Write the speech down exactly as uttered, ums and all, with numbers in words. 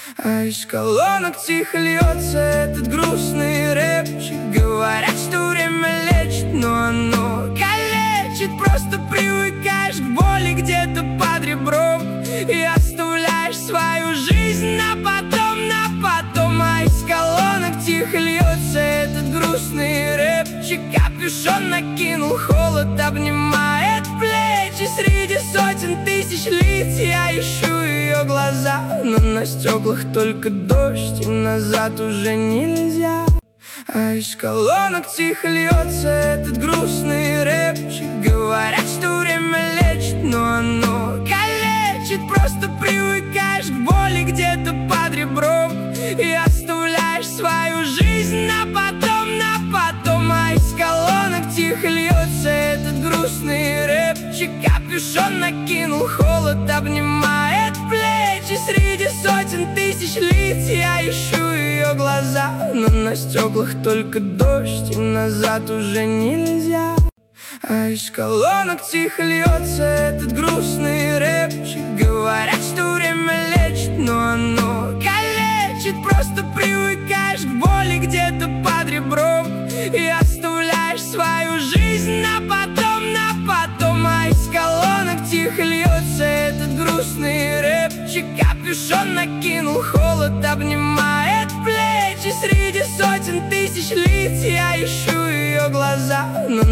А из колонок тихо льется этот грустный рэпчик. Говорят, что время лечит, но оно калечит. Просто привыкаешь к боли где-то под ребром и оставляешь свою жизнь на потом, на потом. А из колонок тихо льется этот грустный рэпчик. Капюшон накинул, холод обнимает плечи. Среди сотен тысяч лиц я ищу ее глаза, но на стеклах только дождь, и назад уже нельзя. А из колонок тихо льется этот грустный рэпчик. Говорят, что время лечит, но оно калечит. Просто привыкаешь к боли где-то под ребром и оставляешь свою жизнь на потом, на потом. А из колонок тихо льется этот грустный рэпчик. Капюшон накинул, холод обнимает плечи. Среди сотен тысяч лиц я ищу ее глаза, но на стеклах только дождь, и назад уже нельзя. А из колонок тихо льется этот грустный рэпчик. Говорят, что время лечит, но оно калечит. Просто привыкаешь к боли где-то под ребром и оставляешь свою жизнь на потом, на потом. А из колонок тихо льется этот грустный рэпчик. Капюшон накинул, холод обнимает плечи. Среди сотен тысяч лиц я ищу ее глаза, но